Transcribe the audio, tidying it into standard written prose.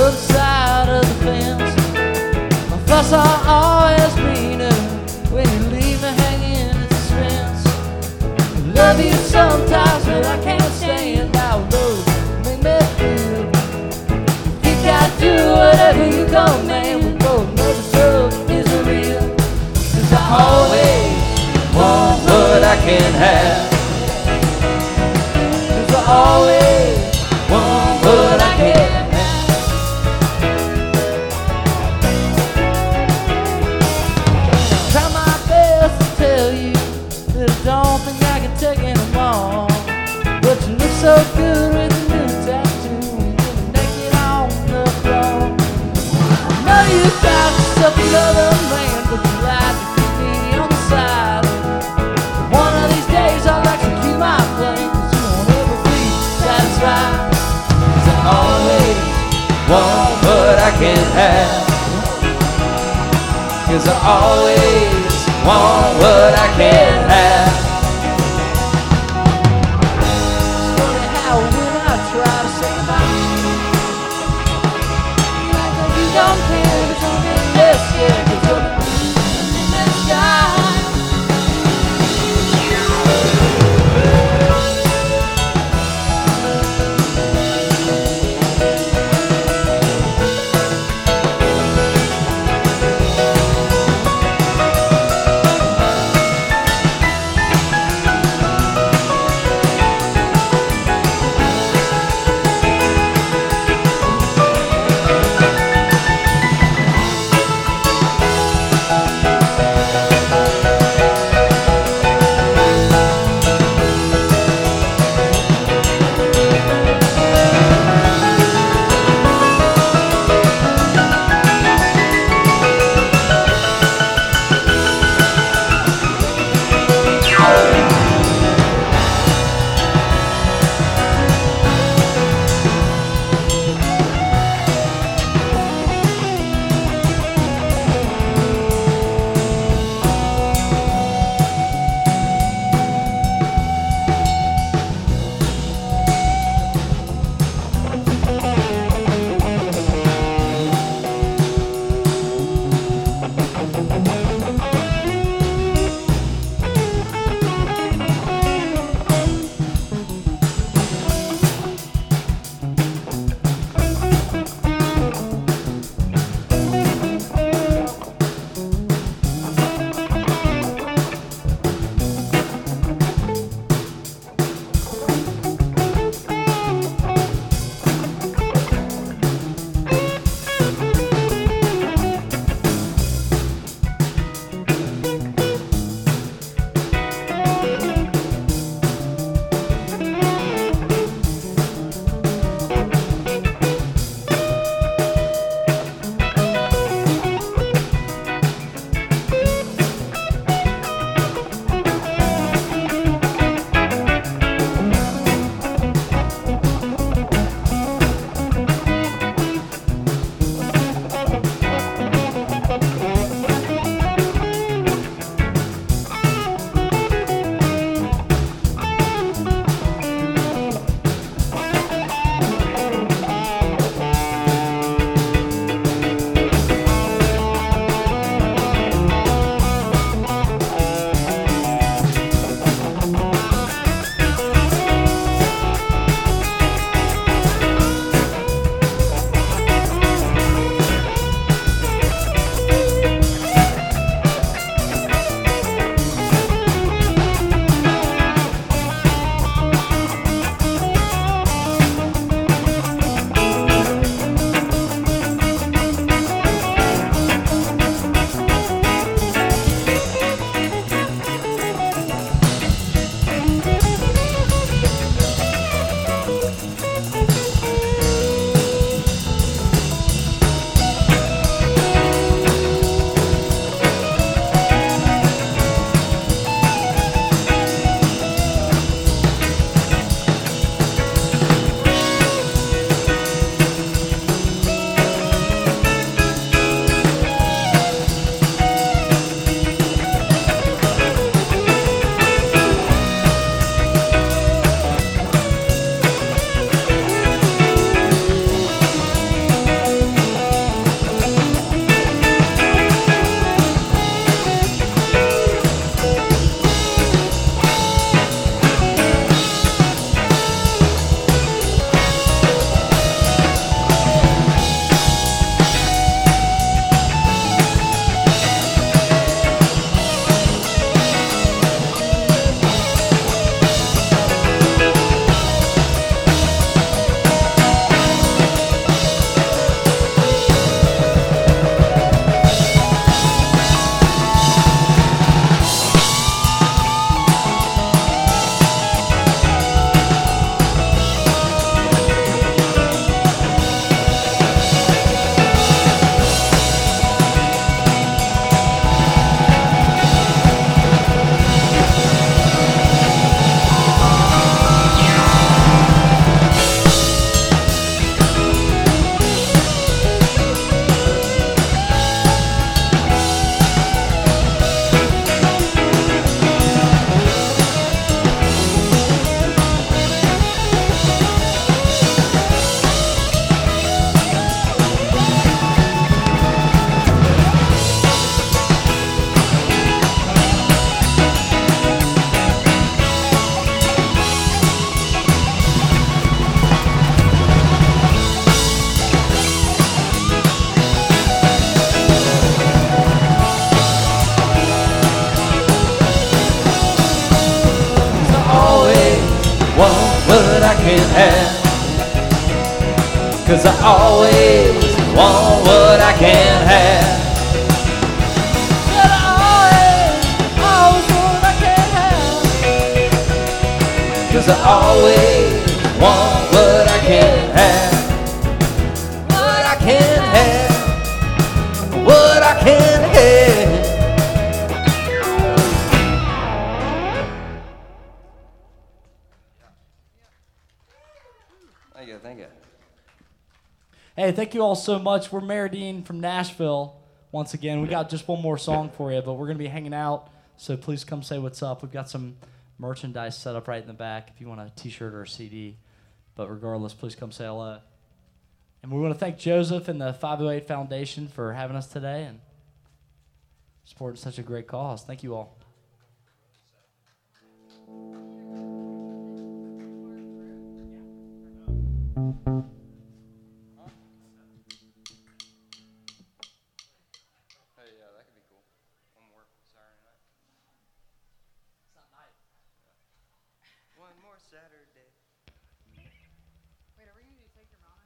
other side of the fence. My thoughts are always meaner when you leave me hanging in suspense. I love you sometimes, but I can't stand how love make me feel. You gotta do whatever you go, man. We both know the drug isn't real. 'Cause I always want what I can't have. 'Cause I always want what I can't have. Try my best to tell you that I don't think I can take anymore. But you look so good with a new tattoo, you're naked on the floor. I know you found yourself another man, but you lied to keep me on the side. One of these days I'll execute my plan, 'cause you won't ever be satisfied. 'Cause I always want what I can't have. 'Cause I always want what I can't have. It's funny how when I try to say about you, you act like you don't care, but you're getting less scared 'cause you're in that sky. can have. 'Cause I always want what I can't have. Said I always want what I can't have. 'Cause I always want what I can't have. What I can't have. What I can't have. Thank you. Hey, thank you all so much. We're Meridine from Nashville. Once again, we got just one more song for you, but we're going to be hanging out, so please come say what's up. We've got some merchandise set up right in the back if you want a t-shirt or a CD. But regardless, please come say hello. And we want to thank Joseph and the 508 Foundation for having us today and supporting such a great cause. Thank you all. One more Saturday. Wait, are we going to take your mom?